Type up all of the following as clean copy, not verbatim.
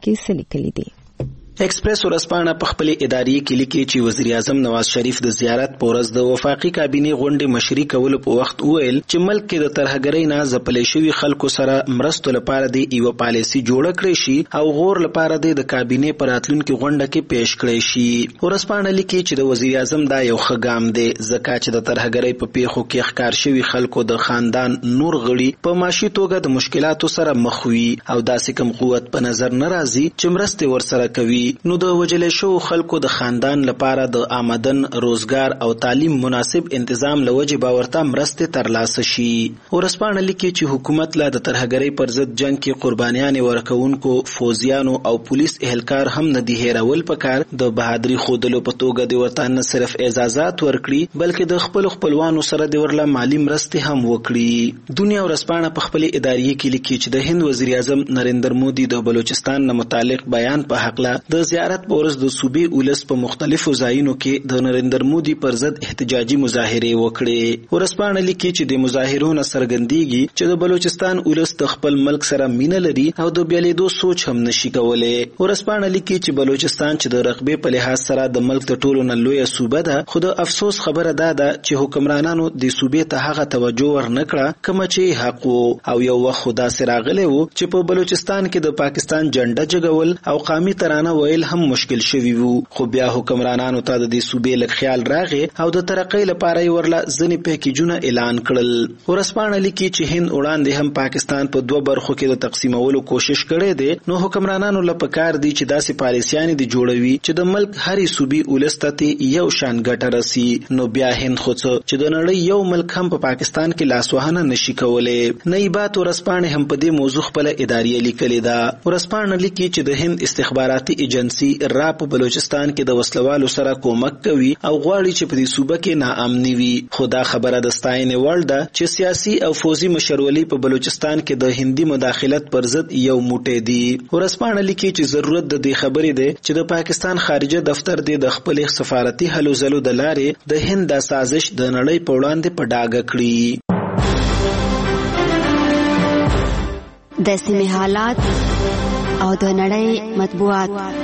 کې څه لیکلي دي. ایکسپریس ورځپاڼه په خپل اداري کې لیکي چې وزیر اعظم نواز شریف د زیارت په ورځ د وفاقي کابینې غونډې مشري کولو په وخت وویل چې ملک کې د ترهګرۍ نه ځپلې شوي خلکو سره مرستو لپاره د یوه پالیسي جوړه کړې شي او غور لپاره د کابینې په راتلونکي غونډه کې پیش کړی شي. ورځپاڼه لیکي چې د وزیر اعظم دا یو ښه ګام دی ځکه چې د ترهګرۍ په پیښو کې ښکار شوي خلکو د خاندان نور غړي په معاشي توګه د مشکلاتو سره مخ وي او داسې کوم قوت په نظر نه راځي چې مرستې ورسره کوي. نو د وجلې شو خلکو د خاندان لپاره د آمدن، روزګار او تعلیم مناسب انتظام لوجه باورته مرستې ترلاسه شي. ورځپاڼه لیکي چې حکومت لا د ترهګرۍ پر ضد جنگ کې قربانیانې ورکوونکو فوجیانو او پولیس اهلکار هم نه دي هیرول پکار د بهادری خودلو په توګه د ورته نه صرف اعزازات ورکړي بلکې د خپل خپلوانو سره د ورله مالی مرستې هم وکړي. دنیا ورځپاڼه په خپل اداري کې لیکي چې د هند وزیر اعظم نریندر مودي د بلوچستان نه متعلق بیان په حقله د زیارت په ورځ د صوبې ولس په مختلفو ځایونو کې د نریندر مودي پر ضد احتجاجي مظاهرې وکړې. ورځپاڼه لیکي چې د مظاهرو نه څرګندېږي چې د بلوچستان ولس د خپل ملک سره مینه لري او د بیلیدو سوچ هم نشي کولی. ورځپاڼه لیکي چې بلوچستان چې د رقبې په لحاظ سره د ملک د ټولو نه لویه صوبه ده خو د افسوس خبره دا ده چې حکمرانانو د صوبې ته هغه توجه ورنکړه کومه چې حق وو او یو وخت خو داسې راغلی و چې په بلوچستان کې د پاکستان جنډه جګول او قومي ترانه ویل هم مشکل شوی وو خو بیا حکمرانانو ته د دې صوبې لږ خیال راغی او د ترقۍ لپاره یې ورله ځینې پیکیجونه اعلان کړل. ورځپاڼه لیکي چې هند وړاندې هم پاکستان په دوه برخو کې د تقسیمولو کوشش کړی دی نو حکمرانانو له پکار دي چې داسې پالیسیانې دي جوړوي چې د ملک هرې صوبې ولس ته یو شان ګټه رسي. نو بیا هند خو څه چې د نړۍ یو ملک هم په پاکستان کې لاسوهنه نشي کولی. نایبات ورځپاڼې هم په دې موضوع خپله اداریه لیکلې ده. ورځپاڼه لیکي چې د هند استخباراتي ایجنسي را په بلوچستان کې د وسلوالو سره کومک کوي او غواړي چې په دې صوبه کې ناامني وي. خو دا خبره د ستاینې وړ ده چې سیاسي او فوزي مشرولي په بلوچستان کې د هندي مداخلت پر ضد یو موټی دي. ورځپاڼه لیکي چې ضرورت د دې خبرې دی چې د پاکستان خارجه دفتر د خپل سفارتي هلو ځلو د لارې د هند د سازش د نړۍ په وړاندې په ډاګه کړي. د سیمې حالات او د نړۍ مطبوعات.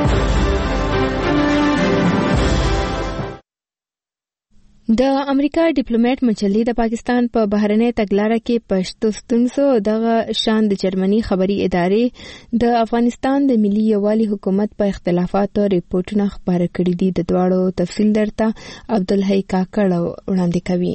د امریکا ډیپلوماټ مجلې د پاکستان په بهرنۍ تګلاره کې پښتو ستونزو دغه شان د جرمني خبري ادارې د افغانستان د ملي یووالي حکومت په اختلافاتو ریپورتونه خبره کړي دي. د دواړو تفصیل درته عبدالحی کاکړ وړاندې کوي.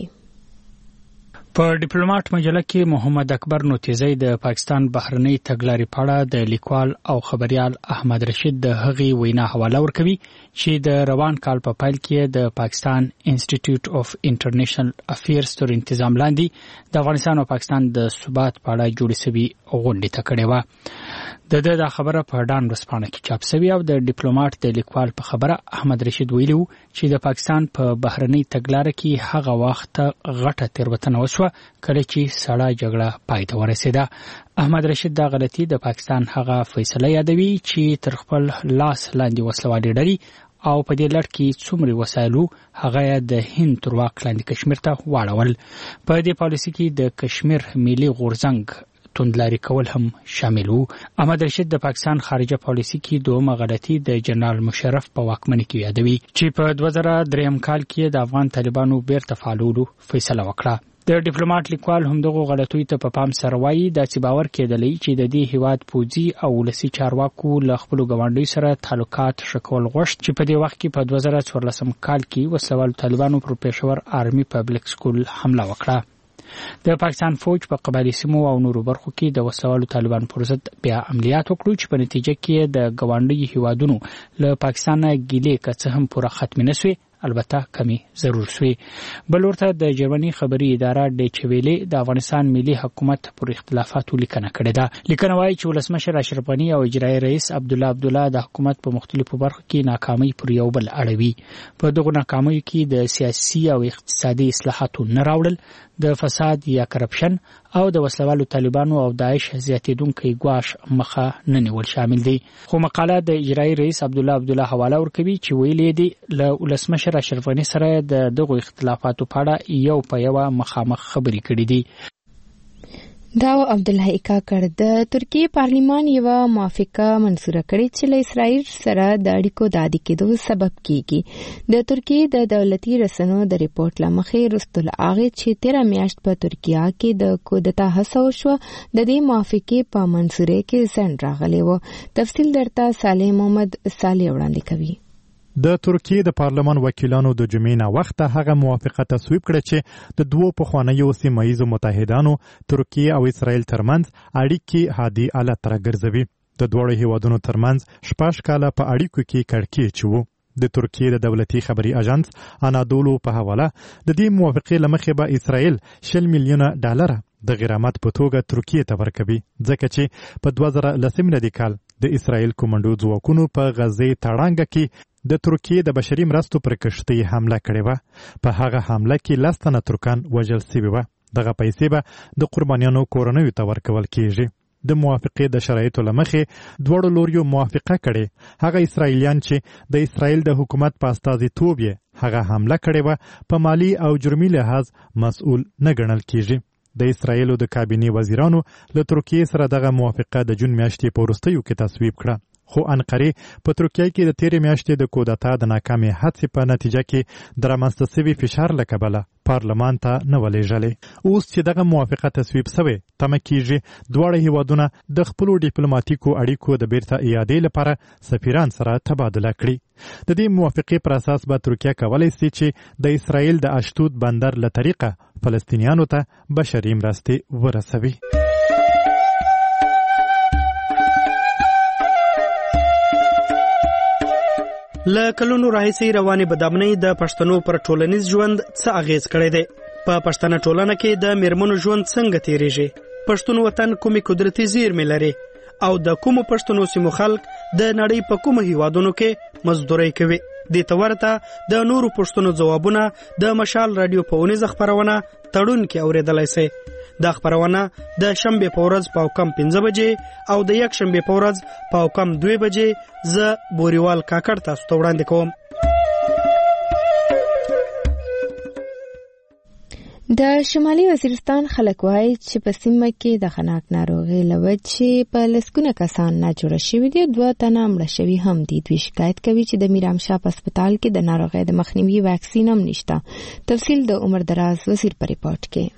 په ډیپلوماټ مجله کې محمد اکبر نوتیزی د پاکستان بهرنۍ تګلارې په اړه د لیکوال او خبريال احمد رشید د هغې وینا حواله ورکوي چې د روان کال په پیل کې د پاکستان انسټیټیوټ اف انټرنیشنل افیرز تر انتظام لاندې د افغانستان او پاکستان د ثبات په اړه جوړې شوې غونډې ته کړې وه. د خبره په ډان ورځپاڼه کې چاپ شوې او د ډیپلوماټ د لیکوال په خبره احمد رشید ویلي و چې د پاکستان په بهرنۍ تګلاره کې هغه وخت غټه تېروتنه وشوه کله چې سړه جګړه پای ته ورسېده. احمد رشید دا غلطي د پاکستان هغه فیصله یادوي چې تر خپل لاس لاندې وسلوالې ډلې او په دې لړ کې څومره وسایلو هغه د هند تر واک لاندې کشمیر ته واړول. په دې پالیسي کې د کشمیر ملي غورځنګ توندلاري کول هم شامل وو. احمد رشید د پاکستان خارجه پالیسي کې دومره غلطي د جنرال مشرف په واکمنۍ کې یادوي چې په 2003 کال کې د افغان طالبانو بیرته فعالولو فیصله وکړه. د ډیپلوماټ لیکوال هم دغه غلطیو ته په پام سره وایي دا چې باور کېدلی چې د دې هیواد پوځي او ولسي چارواکو له خپلو ګاونډیو سره تعلقات ښه کول غوښت چې په دې وخت کې په 2014 کال کې وسلوالو طالبانو پر پېښور آرمي پبلک سکول حمله وکړه. د پاکستان فوج په قبایلي سیمو او نورو برخو کې د وسلوالو طالبانو پر ضد بیا عملیات وکړو چې په نتیجه کې د ګاونډي هیوادونو له پاکستان ګیلې که څه هم پوره ختم نه شوې البته کمی ضرور شوی. بل ورته د جرمني خبري اداره ډیچ ویلې د افغانستان ملي حکومت پر اختلافاتو لیکنه کړې ده. لیکنه وايي چې ولسمشر اشرف غني او اجرایي رئیس عبدالله د حکومت په مختلفو برخو کې ناکامۍ پر یو بل اړوي. په دغه ناکامیو کې د سیاسي او اقتصادي اصلاحاتو نه راوړل، د فساد یا کرپشن او د وسلوالو طالبانو او داعش زیاتېدونکي ګواښ مخه نه نیول شامل دي. خو مقاله د اجرایي رئیس عبدالله حواله ورکوي چې ویلي دي له ولسمشر اشرف غني سره د دغو اختلافاتو په اړه یو په یو مخامخ خبرې کړې دي. دا عبدالله اکاکر د ترکیه پارلیمان یو موافقه منزوره کړې چې له اسرائیل سره د اړیکو د عادي کېدو سبب کیږي. د ترکیه د دولتي رسنیو د ریپورت لمخې رستل اغه چې 13 میاشت په ترکیه کې د کودتا هڅه وشوه د دې موافقه په منزوري کې ځنډ راغلی و. تفصیل درته صالح محمد صالح وړاندې کوي. د ترکیه د پارلمان وکیلانو د جمعې نه وخته هغه موافقه تصویب کړه چې د دوو پخوانیو سیمه‌ییزو متحدانو ترکیه او اسرائیل ترمنځ اړیکې هادي حالت راګرځوي. د دوه هیوادونو ترمنځ 14 کاله په اړیکو کې کړکېچ وو. د ترکیه د دولتي خبري اژانس انادولو په حواله د دې موافقې لمخې به اسرائیل $100 میلیون د غرامت په توګه ترکیه ته ورکوي، ځکه چې په 2010 میلادي کال د اسرائیل کومندو ځواکونو په غزې تړانګه کې د ترکیه د بشري مرستو پر کشتۍ حمله کړې وه. په هغه حمله کې 10 تنه ترکان وژل شوي وه. دغه پیسې به د قربانیانو کورنیو ته ورکول کیږي. د موافقې د شرایطو لمخې دواړو لوریو موافقه کړې. هغه اسرائیلیان چې د اسرائیل د حکومت په استازیتوب یې هغه حمله کړې وه په مالی او جرمي لحاظ مسؤل نه ګڼل کیږي. د اسرائیلو د کابینې وزیرانو له ترکیه سره دغه موافقه د جون میاشتې په وروستیو کې تصویب کړه. خو انقرې په ترکیه کې د 13 میاشتې د کودتا د ناکامې هڅې په نتیجه کې د رامنځته شوي فشار له کبله پارلمان ته نه ولېږلې. اوس چې دغه موافقه تصویب شوې تمه کیږي دواړه هیوادونه د خپلو ډیپلوماټیکو اړیکو د بیرته اعادې لپاره سفیران سره تبادله کړي. د دې موافقې پر اساس به ترکیه کولی شي چې د اسرائیل د اشتود بندر له طریقه فلسطینیانو ته بشري مرستې ورسوي. له کلونو راهیسې روانې بدامنۍ د پښتنو پر ټولنیز ژوند څه اغیز کړی دی؟ په پښتنه ټولنه کې د میرمنو ژوند څنګه تیریږي؟ پښتون وطن کومې قدرتي زیرمې لري او د کومو پښتنو سیمو خلک د نړۍ په کومو هیوادونو کې مزدوري کوي؟ دې ته ورته د نورو پښتنو ځوابونه د مشال رادیو په اونیزه خپرونه تړون کې اورېدلی سئ. دا خپرونه د شنبې په ورځ په کم 15 بجې او د یک شنبې په ورځ په کم 2 بجې زه بوریوال کاکړ تاسو ته وړاندې کوم. د شمالي وزیرستان خلک وایي چې په سیمه کې د خناق ناروغي له وجې په لسګونه کسان ناجوړه شوي دي. 2 تنه مړه شوي هم دي. دوی شکایت کوي چې د میرامشاه په هسپتال کې د ناروغۍ د مخنیوي واکسین هم نشته. تفصیل د عمر دراز وزیر په ریپورت کې.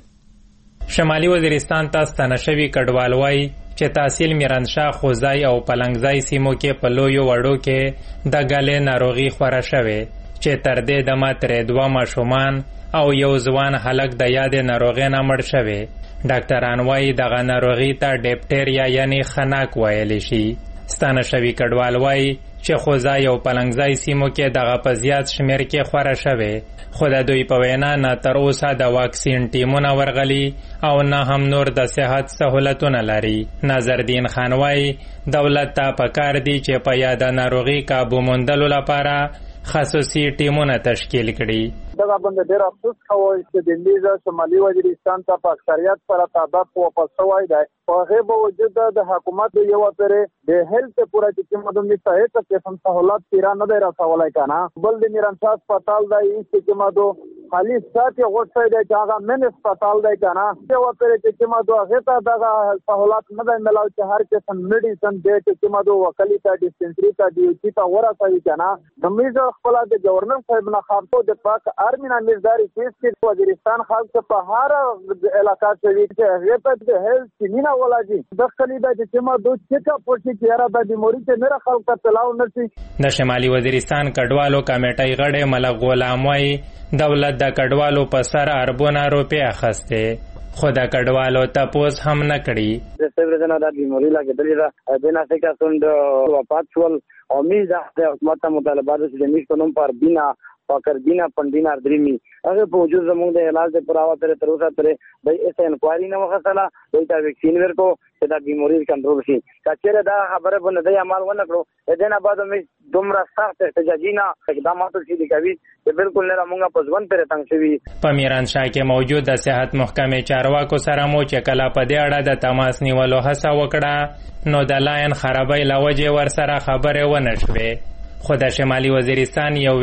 شمالي وزیرستان ته ستانه شوي کډوال وایي چې تحصیل میرانشاه، خوځای او پلنګځای سیمو کې په لویو وړو کې د ګالې ناروغي خوره شوې چې تر دې دمه ترې 2 ماشومان او یو ځوان هلک د یادې ناروغۍ نه مړ شوي. ډاکټران وایي دغه ناروغي ته ډیپټیریا یعنی خناق ویلی شي. ستانه شوي کډوال وایي چې خوځای او پلنګځای سیمو کې دغه په زیات شمیر کې خوره شوې، خو د دوی په وینا نه تر اوسه د واکسین ټیمونه ورغلي او نه هم نور د صحت سهولتونه لري. نظردین خان وایي دولت ته پکار دی چې په یاده ناروغي کابو موندلو لپاره خصوصي ټیمونه تشکیل کړي. دغه باندې ډېر افسوس کوي چې د لیزه شمالي وزیرستان ته په اکثریت سره تعداد واپس شوی دی. په هغه باوجود د حکومت یو پرې د هیلث پورا چې کومه د مستحق قسم سہولت تیرا نه دی راځولای کنه. بل د میرانشاه هسپتال دی چې کومه دو خالی ساتي غوښتي دی چې هغه من هسپتال دی کنه. یو پرې چې کومه دو هغه ته دغه سہولت نه دی ملاو چې هر قسم میډیسن دی چې کومه دو وکالي ته ډیسپنسری ته دی چې تا ورسوي کنه. د میزه خپل د گورنر صاحب نه خاطو د پاک ارمینا میرزاری چې وزیرستان خاص په هر علاقہ کې چې هغه ته د هیلث نینا ولاجی د خلیدا چې ما دوه چیک اپ چې یاره د بیماری ته نه خلک ته تلاو نشي. د شمالي وزیرستان کډوالو کمیټې غړي ملک غلام وایي دولت د کډوالو په سر اربونه روپیا اخیسته خو د کډوالو تپوس هم نه کړي. د سیورزنه د بیماری لګیدلې ده د ناسکا سند وفات شول او میزه د حکومت مطالبات د میش په نوم پر بنا فقر دینا پندینا درمی هغه په وجود زموږ د علاج د پراوه تر اوسه ترې د اس انکوایری نه وخصله دوی ته ویکسین ورکو چې دا بیماری کنټرول شي. کچره دا خبره باندې د عمل ونه کړو دنه بعد مې دومره سخت احتجاجینا اقدامات شي کوي چې بالکل نه موږ په ځوان پر تنګ شوی. په میرانشاه کې موجود د صحت محکمې چارواکو سره مو چې کله په دې اړه د تماس نیولو هڅه وکړه نو د لاین خرابۍ لوجه ور سره خبره ونه شوه. خو د شمالي وزیرستان یو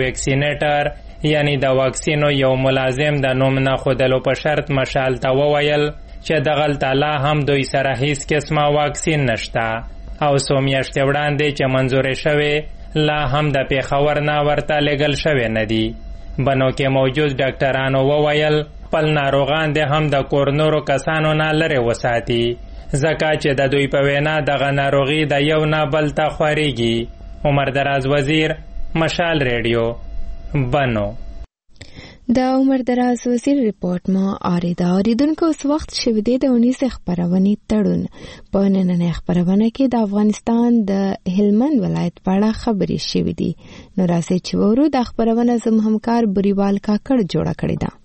ویکسینیټر یعنی د واکسینو یو ملازم د نوم نه خودلو په شرط مشال ته وویل چې دغلته لا هم دوی سره هیڅ قسمه واکسین نشته او څو میاشتې وړاندې چې منظورې شوې لا هم د پېښور نه ورته لېږل شوې نه دي. بنو کې موجود ډاکټرانو وویل خپل ناروغان دې هم د کور نورو کسانو نه لرې وساتي ځکه چې د دوی په وینا دغه ناروغي د یو نه بل ته خورېږي. عمر دراز وزیر، مشال ریډیو، بنو. د عمر دراز وزیر رپورټ ما اوریده. اوریدونکو اوس وخت شوی دی د 19 خبرونې تړون. په نننۍ خبرونه کې د افغانستان د هلمند ولایت په اړه خبرې شوې دي. نو راځئ چې وورو د خبرونه زموږ همکار بریوال کاکړ جوړه کړې ده.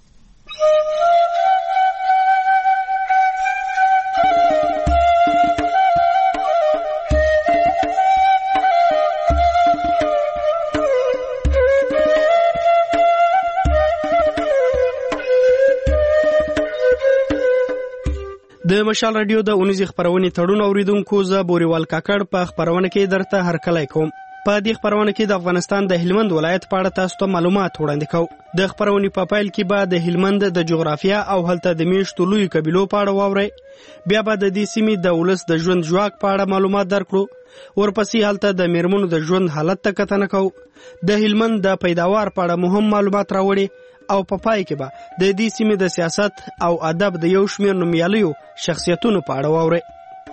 د مشال رادیو د 19 خبرونې تړون اوریدونکو زه بوریوال کاکړ په خبرونه کې درته هرکلی کوم. په دې خبرونه کې د افغانستان د هلمند ولایت په اړه تاسو ته معلومات وړاندې کوو. د خبرونې په پیل کې به د هلمند د جغرافیا او هلته د میشتو لوی قبیلو په اړه واورئ. بیا به د دې سیمې د ولس د ژوند ژواک په اړه معلومات درکړو. ورپسې هلته د میرمنو د ژوند حالت ته کتنه کوو. د هلمند د پیداوار په اړه مهم معلومات راوړي او په پای کې به د دې سیمې د سیاست او ادب د یو شمېر نومیالیو شخصیتونو په اړه واورئ.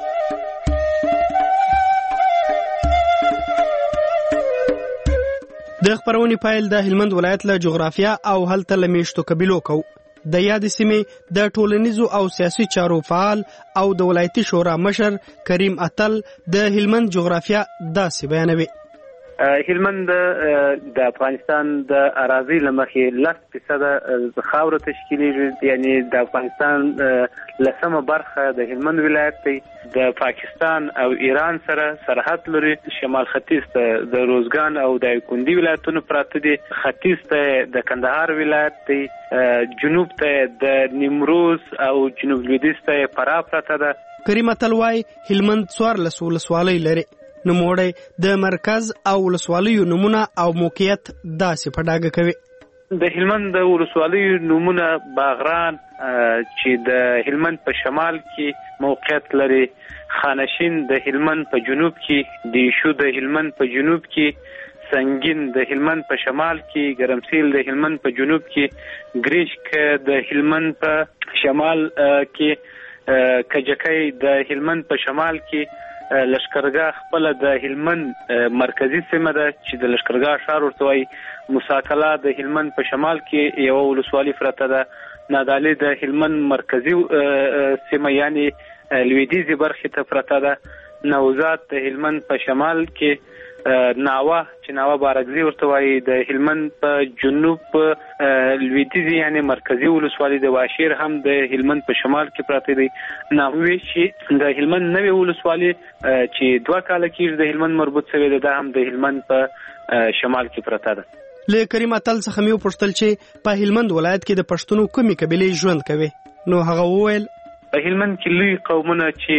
د خبرونې پایل د هلمند ولایت له جغرافیا او هلته له میشتو قبیلو کوو. د یاد سیمې د ټولنیزو او سیاسي چارو فعال او د ولایتي شورا مشر کریم اتل د هلمند جغرافیا داسې بیانوي. هلمند د افغانستان د اراضي لمخې 10% خاوره تشکیلېږي، یعنی د افغانستان لسمه برخه د هلمند ولایت دی. د پاکستان او ایران سره سرحد لري. شمال ختیځ ته د روزګان او د کندي ولایتونو پراته دي. ختیځ ته د کندهار ولایت دی. جنوب ته د نیمروز او جنوب لویدیځ ته فراه پراته ده. کریم اتل وایي هلمند 14 ولسوالۍ لري. نوموړی د مرکز او ولسوالیو نمونه او موقعیت داسې په ډاګه کوي. د هلمند د ولسوالیو نمونه باغران چې د هلمند په شمال کې موقعیت لري، خانشین د هلمند په جنوب کې، دیشو د هلمند په جنوب کې، سنگین د هلمند په شمال کې، ګرمسیل د هلمند په جنوب کې، ګریشک د هلمند په شمال کې، کجکی د هلمند په شمال کې، لشکرګاه خپل د هلمند مرکزی سیمه ده چې د لشکرګاه ښار ورته وایي. مساکله د هلمند په شمال کې یو ولسوالي پرته ده. نادعلي د هلمند مرکزی سیمه یعنی لویدیځي برخې ته پرته ده. نوزاد د هلمند په شمال کې، ناوه چې ناوه بارګزي ورته وایي د هلمند په جنوب لویدیځي یعنی مرکزی ولسوالي د واشیر هم د هلمند په شمال کې پراته دی. ناوې چې د هلمند نوې ولسوالي چې 2 کال کېږي د هلمند مربوط شوی ده، دا هم د هلمند په شمال کې پراته ده. له کریم اتل څخه مې وپوښتل چې په هلمند ولایت کې د پښتنو کومې قبیلې ژوند کوي. نو هغه وویل په هلمند کې لوی قومونه چې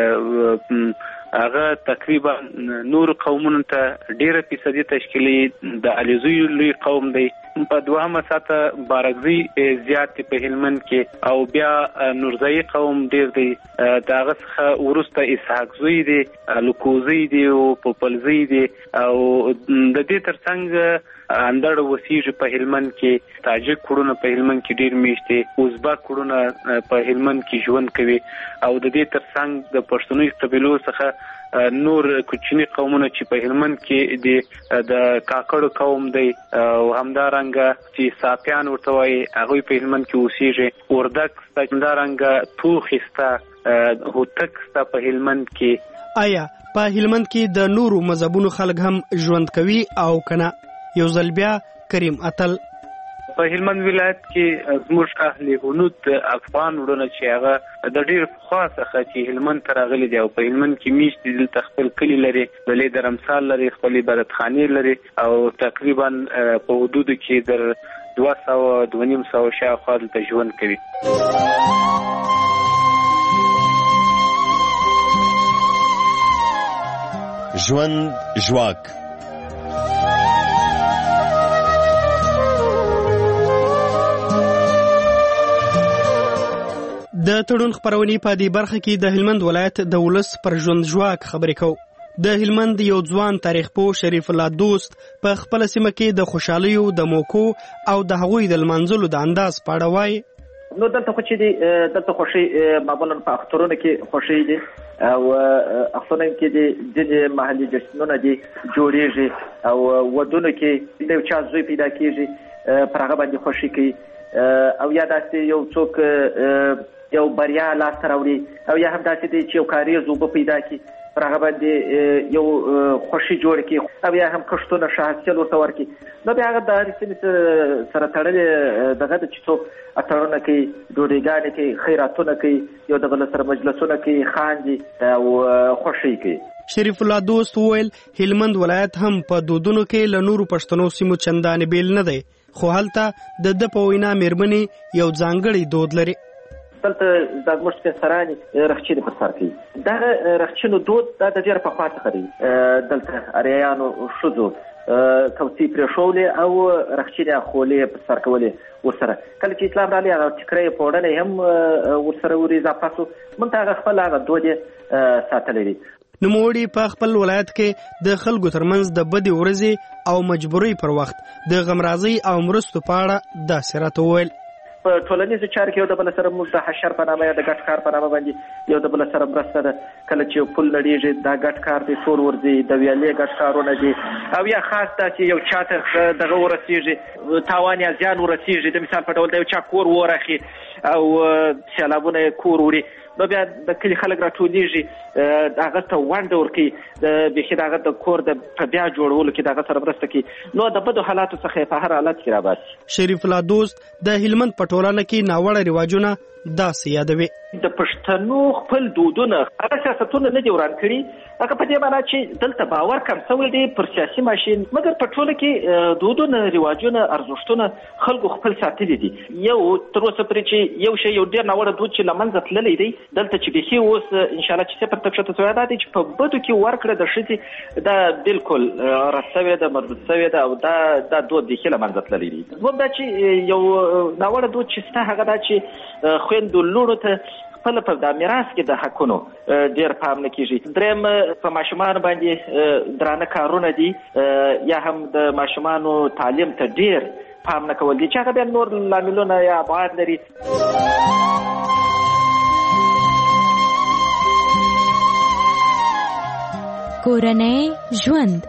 هغه تقریبا نور قومونو ته ډیره فیصدي تشکیلي د علیزوی لوی قوم دی. په دوهمه ساته بارګزي زیات په هلمند کې، او بیا نورزئی قوم ډیر دی. داغه څخه ورسته اسحاق زوی دی، لوکوزی دی او پوپلزی دی، او د دې ترڅنګ اندړ وسیږي په هلمند کې. تاجک کورونه په هلمند کې ډیر میشته، ازبک کورونه په هلمند کې ژوند کوي، او د دې ترڅنګ د پښتنو قبیلو څخه نور کوچني قومونه چې په هلمند کې د کاکړ قوم دی، او همدارنګه چې ساپیان ورته وایي هغه په هلمند کې اوسېږي. وردک همدارنګه توخسته، هوتک ستا په هلمند کې. آیا په هلمند کې د نورو مذهبونو خلک هم ژوند کوي او کنه؟ یو ځل بیا کریم اتل په هلمند ولایت کې زموږ اهل هنود افغان ورونه چې هغه د ډیر پخوا څخه چې هلمند ته راغلي دي او په هلمند کې میشت دي، دلته خپل کلي لري، ډلې درمسال لري، خپل عبادتخانې لري، او تقریبا په حدودو کې در 200-250 شاوخوا دلته ژوند کوي. ژوند ژواک. د تړون خبرونې په دې برخه کې د هلمند ولایت د ولس پر ژوند ژواک خبرې کوو. د هلمند یو ځوان تاریخ پوه شریف الله دوست په خپل سیمه کې د خوشحالیو د موکو او د هغوی د لمانځلو د انداز په اړه وایي. نو دلته خو چې دی دلته خوښي معمولا په اخترونو کې خوښي دي او اخترونو کې دي ځینې محلي جشنونه دي جوړیږي او ودونو کې د یو چا زوی پیدا کیږي پر هغه باندې خوښي کوي او یا داسې یو څوک یو بریا لاسته راوړي او یا هم داسې دی چې یو کاریز اوبه پیدا کړي پر هغه باندې یو خوښي جوړ کړي او یا هم کښتونه ښه حاصل ورته ورکړي. نو بیا هغه د هرې سیمې سره تړلې دغه ده چې څوک اتړونه کوي، ډوډۍ کوي، خیراتونه کوي، یو د بل سره مجلسونه کوي، خاندي او خوښي کوي. شریف الله دوست وویل هلمند ولایت هم په دودونو کې له نورو پښتنو سیمو چندانې بیل نه دی، خو هلته د په وینا مېرمنې یو ځانګړی دود لري. دلته زموږ سپېڅلانې رخچینې پر سر کوي. دغه رخچینو دود دا د ډېره پخوا څخه دی. دلته اریایانو ښځو کوڅې پرېښولې او رخچینې خولې پر سر کولې ورسره. کله چې اسلام راغلی هغه ټیکری پوړنی هم ورسره ور اضافه شو. موږ هغه خپل هغه دود یې ساتلی دی. نوموړي په خپل ولایت کې د خلکو ترمنځ د بدې ورځې او مجبورۍ پر وخت د غمرازۍ او مرستو په اړه داسې راته وویل. په ټولنیزو چارو کې یو د بل سره موږ د حشر په نامه یا د ګډ کار په نامه باندې یو د بل سره مرسته ده. کله چې پل لړېږي دا ګډ کار دی، ټول ورځي د ویالې ګډ کارونه دي او یا خاص دا چې یو چاته دغه ورسېږي تاوان یا زیان ورسېږي، د مثال په ډول د یو چا کور ورخي او سیلابونه کور وړي، نو بیا د کلي خلک راټولېږي هغه ته ونډه ورکوي، بیخي د هغه د کور د په بیا جوړولو کې د هغه سره مرسته کوي. نو د بدو حالاتو څخه په هر حالت کې راباسي. شریف الله دوست د هلمند په ټولنه کې ناوړه رواجونه داسې یادوي. د پښتنو خپل دودونه هغه سیاستونه نه دي وران کړي، هغه په دې معنی چې دلته باور کم شوی دی پر سیاسي ماشین، مګر په ټوله کې دودونه، رواجونه، ارزښتونه خلکو خپل ساتلي دي. یو تر اوسه پورې چې یو شی یو ډېر ناوړه دود چې له منځه تللی دی دلته چې بیخي اوس انشاءالله چې صفر ته کښته شوی دا دی چې په بدو کې ورکړه د ښځې دا بالکل رد شوې ده، مردود شوې ده او دا دود بیخي له منځه تللی دی. دویم دا چې یو ناوړه دود چې شته هغه دا چې خویندو لوڼو ته خپل په د میراث کې د حقونو ډېر پام نه کېږي. دریم په ماشومانو باندې درانه کارونه دي یا هم د ماشومانو تعلیم ته ډېر پام نه کول دي چې هغه بیا نور لاملونه یا ابعاد لري. کورنۍ ژوند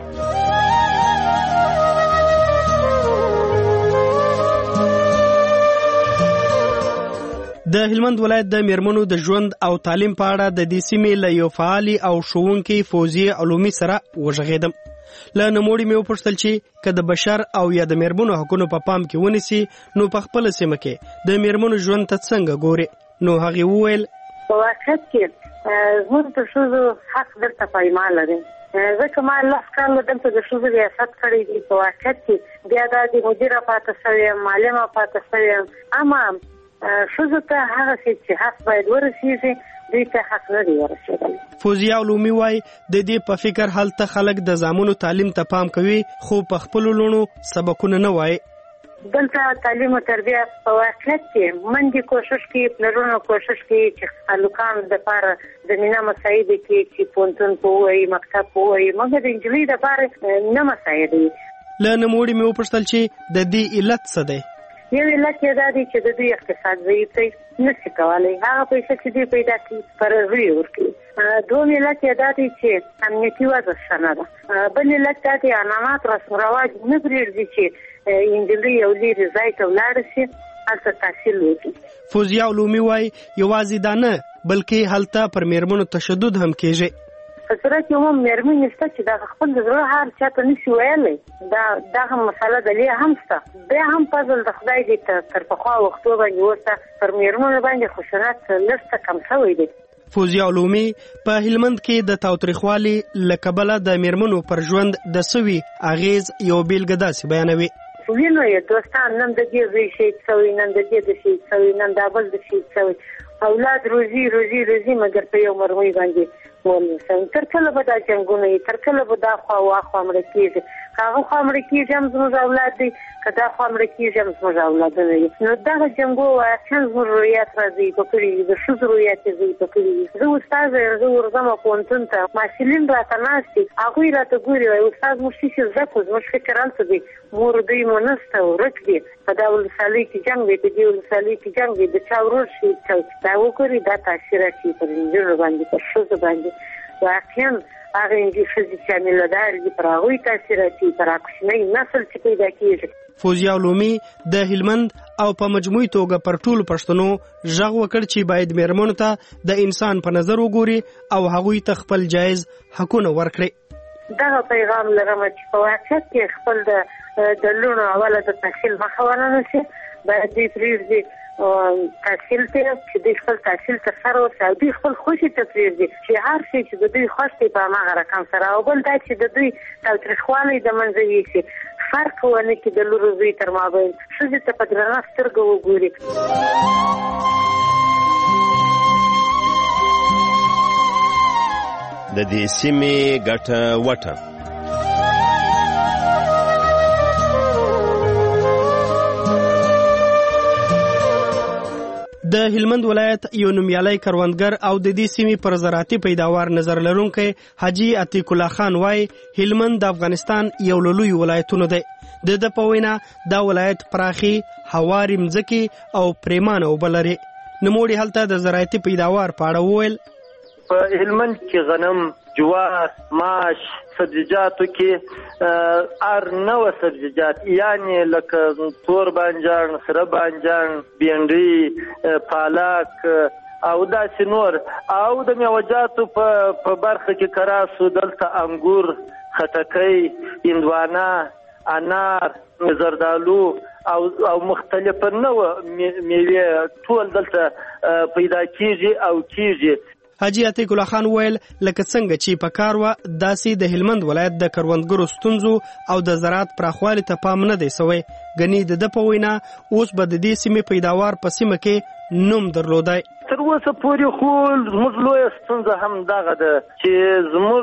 د هلمند ولایت د میرمنو د ژوند او تعلیم په اړه د دې سیمې له یو فعالي او ښوونکي فوزیه علومي سره وغږېدم. له نوموړي مې وپوښتل چې که د بشر او یا د میرمنو حقونو په پام کې ونیسي نو په خپله سیمه کې د میرمنو ژوند ته څنګه ګوري. نو هغې وویل په واقعیت کې زموږ د ښځو حق دلته پایمال دی، ځکه ما 10 کاله دلته د ښځو ریاست کړی دی. په واقعیت کې بیا دا د مدیره پاته شوې یم، معلمه پاته شوې یم، اما ښځو ته هغه چې حق باید ورسېږي دوی ته حق نه دی ورسېدلی. فوزیه علومي وایي د دې په فکر هلته خلک د زامنو تعلیم ته پام کوي خو په خپلو لوڼو سبقونه نه وایي. دلته تعلیم او تربیه په واقعیت کې منډې کوشش کوي، پلرونه کوشش کوي چې هلکانو دپاره زمینه مساعد کړي چې پوهنتون په ووایي، مکتب په ووایي، مګر د نجلۍ دپاره نه مساعد وي. له نوموړي مې وپوښتل چې د دې علت څه دی. یو علت یې دا دی چې د دوی اقتصاد ضعیف دی، نشي کولی هغه پیسې چې دوی پیدا کړي پر زوی ورکړي. دوم علت یې دا دی چې امنیتي وضع ښه نه ده. بل علت دا دی عنعنات رسم رواج نه پرېږدي چې نجلۍ یو لرې ځای ته ولاړه شي هلته تحصیل وکړي. فوزیه علومي وایي یوازې دا نه بلکې هلته پر میرمنو تشدد هم کېږي. په صورت کې هم میرمنې شته چې دا خپل د زړه حال چاته نشي ویلی، دغه مسله دلې هم شته. بیا هم فضل د خدای دی تر پخوا وختو باندې اوسه پر میرمنو باندې خشونت لږ څه کم شوی دی. فوزیه علومي په هلمند کې د تاوتریخوالي له کبله د میرمنو پر ژوند د سوي اغیز یو بیلګه داسې بیانوي. وینو یې دوستان نن د دې زوی شهید شوی، نن د دې د شهید شوی، نن د بل د شهید شوی، اولاد روزي مګر په یو مرمۍ باندې ولسم تر کله به دا جنګونه وي، تر کله به دا خوا واخوا مړه کېږي. هغه خوا مړه کېږي هم زموږ اولاد دی، که دا خوا مړه کېږي هم زموږ اولادونه دي. نو دغه جنګو واقعا زموږ رویات را ضعیفه کړي دي، د ښځو رویات یې ضعیفه کړي دي. زه استاده یم، زه ورځم پوهنتون ته، محصلین راته ناست دي، هغوی راته ګوري وایي استاد موږ څه زده کړو، زموږ فکر هلته دی، مور دوی مو نشته، ورک دي، په دا ولسوالۍ کې جنګ دی، په دې ولسوالۍ کې جنګ دی، د چا ورور شهید شوی. دا وګورئ دا تاثیر اچوي پر نجونو باندې، پر ښځو باندې. واقعا هغه نجونې ښځې چې حامله دي پر هغوی تاثیر اچوي، پر هغه کوچنی نسل چې پیدا کېږي. فوزیه علومي د هلمند او په مجموعي توګه پر ټولو پښتنو غږ وکړ چې باید میرمنو ته د انسان په نظر وګوري او هغوی ته خپل جایز حقونه ورکړي. دغه پیغام لرم چې په واقعیت کې خپل د لوڼو اوله د تحصیل مخه ونه شي، باید دوی پرېږدي تحصیل ته چې دوی خپل تحصیل ترسره وکړي او دوی خپل خوښي ته پرېږدي چې هر شی چې د دوی خوښ دی په هماغه رقم سره. او بل دا چې د دوی تاوتریخوالی د منځه یوسي، فرق ونه کړي د لور زوی تر مابین، ښځې ته په درنه سترګه وګوري. د دې سیمې ګټه وټه. د هلمند ولایت یو نومیالی کروندګر او د دې سیمې پر زراعتي پیداوار نظر لرونکی حاجي عتیق الله خان وایي هلمند د افغانستان یو له لویو ولایتونو دی. د ده په وینا دا ولایت پراخي هوارې مځکې او پریمانه اوبه لري. نوموړي هلته د زراعتي پیداوار په اړه وویل په هلمند کې غنم، جوار، ماش، سبزیجاتو کې هر نوع سبزیجات یعنی لکه تور بانجان، سره بانجان، بینډي، پالک او داسې نور. او د میوه‌جاتو په برخه کې کراسو دلته انګور، خټکۍ، هندوانه، انار، زردالو او مختلفه نوع میوې ټول دلته پیدا کیږي او کیږي. حاجي عتیق الله خان ویل لکه څنګه چې په کار و داسې د هلمند ولایت د کروندګرو ستونزو او د زراعت پراخوالي ته پام نه دی سوی. ګنې د ده په وینا اوس به د دې سیمې پیداوار په سیمه کې نوم درلودی. تر اوسه پورې خو زموږ لویه ستونزه هم دغه ده چې زموږ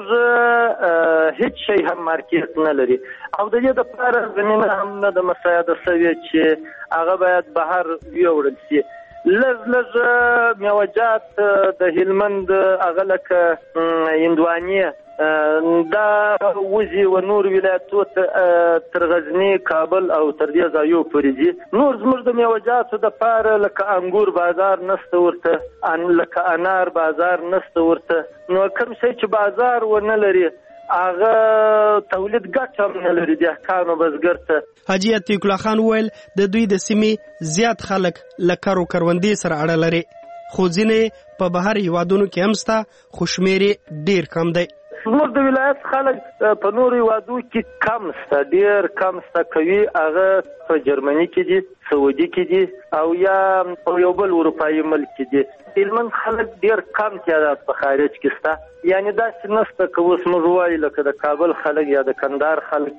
هیڅ شی هم مارکیټ نه لري او د دې دپاره زمینه هم نه ده مساعده سوې چې هغه باید بهر یوړل شي. لږ میوه‌جات د هلمند هغه لکه هندوانې دا وزي و نور ولایتو تر غزني، کابل او تر دې ځایو پورې دي. نور زموږ د میوه‌جاتو دپاره لکه انګور بازار نشته ورته، لکه انار بازار نشته ورته. نو کوم شی چې بازار ونه لري هغه تولید ګټه هم نه لري دهقان او بزګر ته. حاجي عتیق الله خان ویل د دوی د سیمې زیات خلک له کرو کروندې سره اړه لري، خو ځینې په بهر هیوادونو کې هم شته، خو شمېر یې ډېر کم دی. زموږ د ولایت خلک په نورو هیوادو کې کم شته، ډېر کم شته کوي. هغه په جرمني کې دي، سعودي کې دي او یا په یو بل اروپایي ملک کې دي. هلمند خلک ډېر کم تعداد په خارج کې شته، یعنی داسې نشته که اوس موږ وایو لکه د کابل خلک یا د کندهار خلک.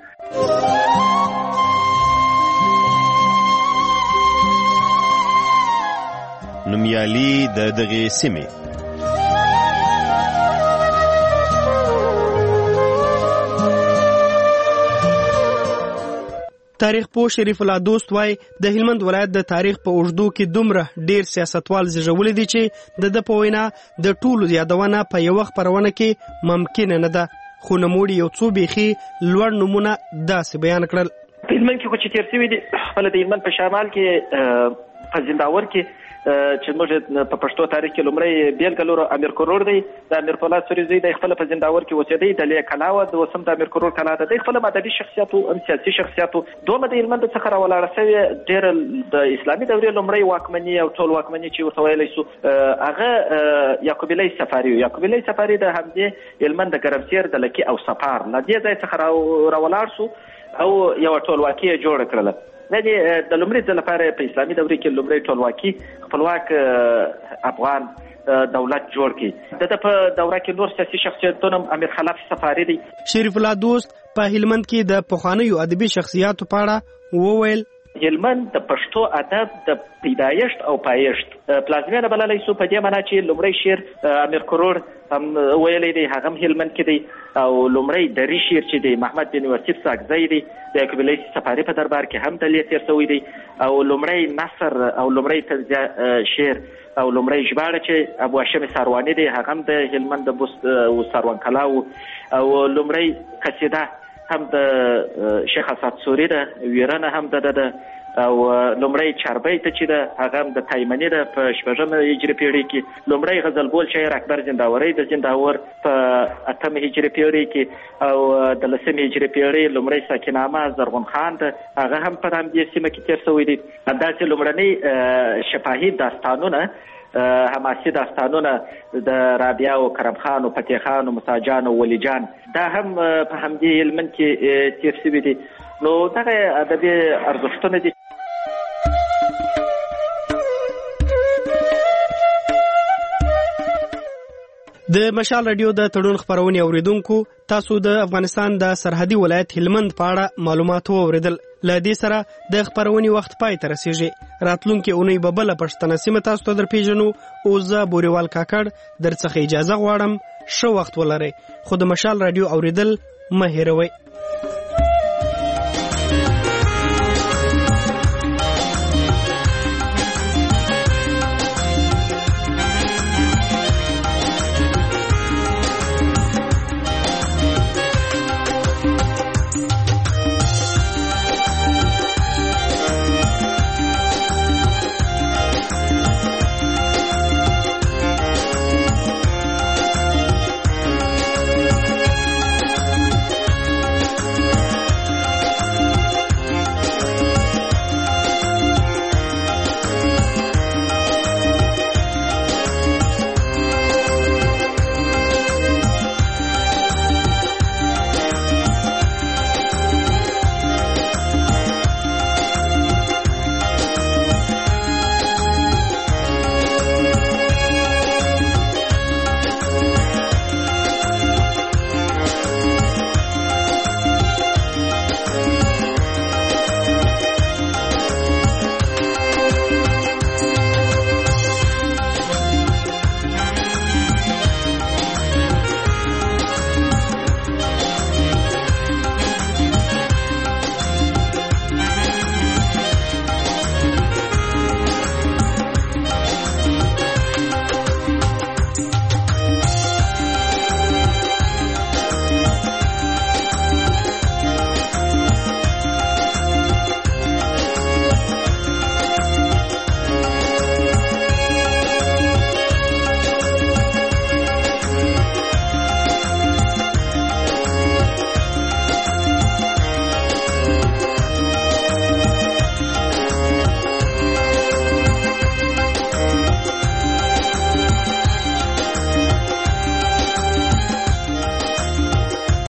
نومیالي د دغې سیمې. تاریخ پوه شریف الله دوست وای د هلمند ولایت د تاریخ په اوږدو کې دومره ډیر سیاستوال زیږولي دي چې د په وینا د ټولو یادونه په یو خبرونه کې ممکن نه ده. خو نوموړي یو څو بیخي لوړ نمونه داسې بیان کړل. هلمند کې خو چې تیر شوي دي خپل د هلمند په شمال کې په زنداور کې چې موږ په پښتو تاریخ کې لومړی بیلګه لرو امیر کروړ دی. د امیر پولاد سوري زوی د خپل په زنداور کې اوسېدی، د لې کلا و د وسم د امیر کروړ کلا ده. د خپل ادبي شخصیت او سیاسي شخصیت دومره د هلمند څخه راولاړ شوی ډېر د اسلامي دورې لومړی واکمني او ټول واکمني چې ورته ویلی شو هغه یعقوب علي سفاري. یعقوب علي سفاري د همدې هلمند د ګرمسیر د لکي او سپار له دې ځای څخه راولاړ شو او یو ټولواکي یې جوړه کړله. د لومړي ځل لپاره په اسلامي دورې کې لومړی ټولواکي خپلواک افغان دولت جوړ کړي. د په دوره کې نور سیاسي شخصیتونه امیر خلف سفاري دی. شریف الله دوست په هلمند کې د پخوانیو ادبي شخصیاتو په اړه وویل هلمند د پښتو ادب د پیدایشت او پایښت پلازمینه بللی سو په دې معنا چې لومړی شعر امیر کروړ ویلی دی، هغه هم هلمند کې دی، او لومړی دري شعر چې دی محمد بن واسف ساکزی دی د قبیلې سفاري په دربار کې هم تلیه تیر شوی دی، او لومړی نثر او لومړی طنزیه شعر او لومړی ژباړه چې ابو هاشم سارواني دی، هغه هم د هلمند د بست او ساروان کلا او لومړی قصیده هم د شیخ اسعد سوري ده، ویرنه هم ده او لومړی چاربیت چې ده هغه هم د تایمني ده په 6مه هجري پیړۍ کې، لومړی غزل بول شاعر اکبر زنداوري د زنداور په 8مه هجري پیړۍ کې، او د 10مه هجري پیړۍ لومړی ساکنامه زرغون خان ده، هغه هم په همدې سیمه کې تیر شوی دی. همداسې لومړنۍ شفاهي داستانونه حماسي داستانونه د رابعه او کرم خان او فتح خان او موسی جان او ولی جان دا هم په همدې هلمند کې تیر شوي دي. نو دغه ادبي ارزښتونه دي. د مشال رادیو د تړون خبرونه اوریدونکو، تاسو د افغانستان د سرحدي ولایت هلمند په اړه معلومات اوریدل. ل دې سره د خبرونې وخت پای ته رسیږي. راتلونکي اونۍ به بل پښتنه سیمه تاسو ته درپېژنو. او زه بوريوال کاکړ درڅخه اجازه غواړم. ښه وخت ولرئ. خو د مشال رادیو اوریدل مه هېروئ.